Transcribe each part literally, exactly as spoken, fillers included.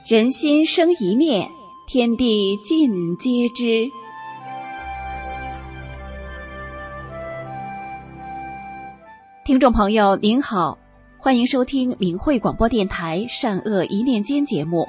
人心生一念，天地尽皆知。听众朋友您好，欢迎收听明慧广播电台善恶一念间节目。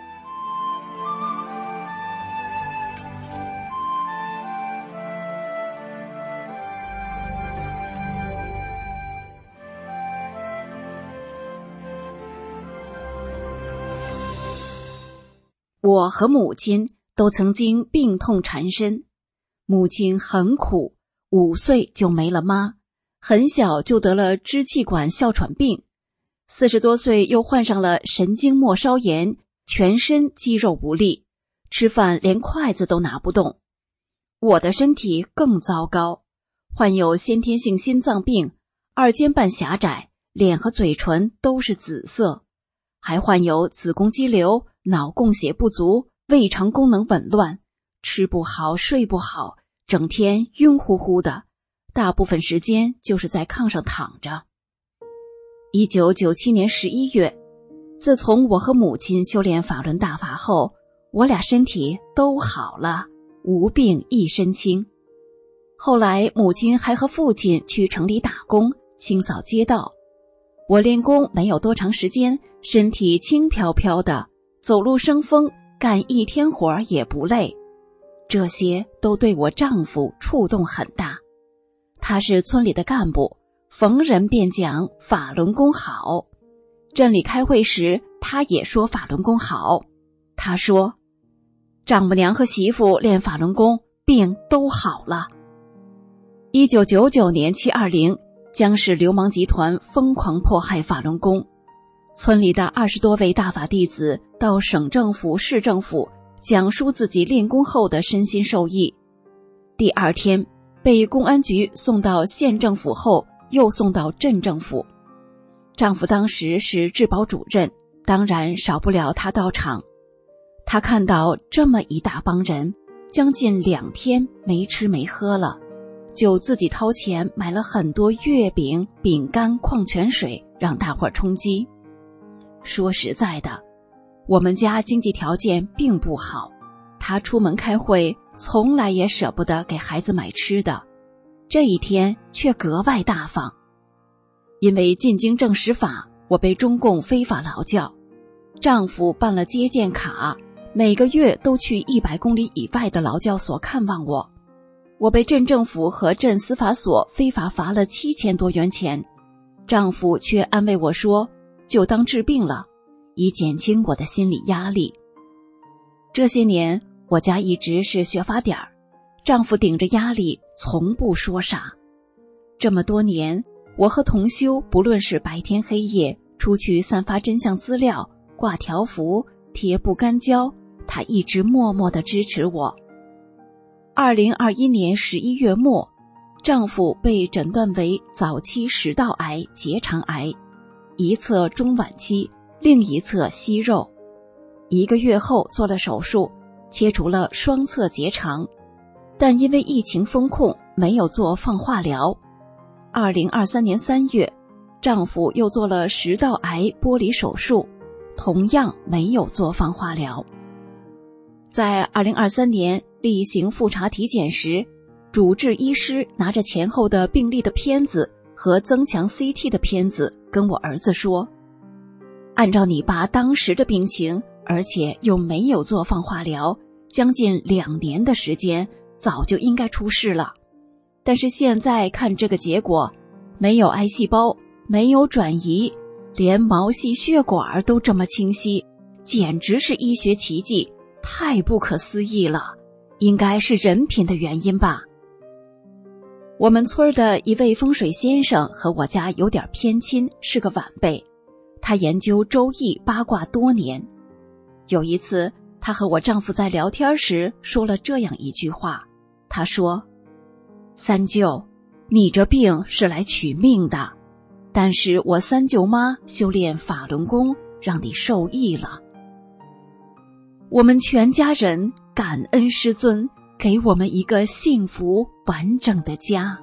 我和母亲都曾经病痛缠身，母亲很苦，五岁就没了妈，很小就得了支气管哮喘病，四十多岁又患上了神经末梢炎，全身肌肉无力，吃饭连筷子都拿不动。我的身体更糟糕，患有先天性心脏病，二尖瓣狭窄，脸和嘴唇都是紫色，还患有子宫肌瘤、脑供血不足、胃肠功能紊乱，吃不好睡不好，整天晕乎乎的，大部分时间就是在炕上躺着。一九九七年十一月，自从我和母亲修炼法轮大法后，我俩身体都好了，无病一身轻。后来母亲还和父亲去城里打工，清扫街道。我练功没有多长时间，身体轻飘飘的，走路生风，干一天活也不累。这些都对我丈夫触动很大。他是村里的干部，逢人便讲法轮功好。镇里开会时，他也说法轮功好。他说，丈母娘和媳妇练法轮功，病都好了。一九九九年七二零，江氏流氓集团疯狂迫害法轮功，村里的二十多位大法弟子到省政府、市政府讲述自己练功后的身心受益。第二天被公安局送到县政府后，又送到镇政府。丈夫当时是治保主任，当然少不了他到场。他看到这么一大帮人，将近两天没吃没喝了，就自己掏钱买了很多月饼、饼干、矿泉水，让大伙儿充饥。说实在的，我们家经济条件并不好，他出门开会从来也舍不得给孩子买吃的，这一天却格外大方。因为进京正实法，我被中共非法劳教，丈夫办了接见卡，每个月都去一百公里以外的劳教所看望我。我被镇政府和镇司法所非法罚了七千多元钱，丈夫却安慰我说，就当治病了，以减轻我的心理压力。这些年我家一直是学法点儿，丈夫顶着压力从不说啥。这么多年，我和同修不论是白天黑夜出去散发真相资料、挂条幅、贴不干胶，他一直默默地支持我。二零二一年十一月末，丈夫被诊断为早期食道癌结肠癌，一侧中晚期，另一侧息肉。一个月后做了手术，切除了双侧结肠，但因为疫情封控，没有做放化疗。二零二三年三月，丈夫又做了食道癌剥离手术，同样没有做放化疗。在二零二三年例行复查体检时，主治医师拿着前后的病例的片子和增强 C T 的片子跟我儿子说，按照你爸当时的病情，而且又没有做放化疗，将近两年的时间，早就应该出事了。但是现在看这个结果，没有癌细胞，没有转移，连毛细血管都这么清晰，简直是医学奇迹，太不可思议了，应该是人品的原因吧。我们村的一位风水先生和我家有点偏亲，是个晚辈，他研究周易八卦多年。有一次他和我丈夫在聊天时说了这样一句话，他说，三舅，你这病是来取命的，但是我三舅妈修炼法轮功，让你受益了。我们全家人感恩师尊，给我们一个幸福完整的家。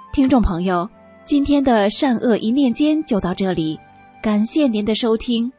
听众朋友，今天的善恶一念间就到这里，感谢您的收听。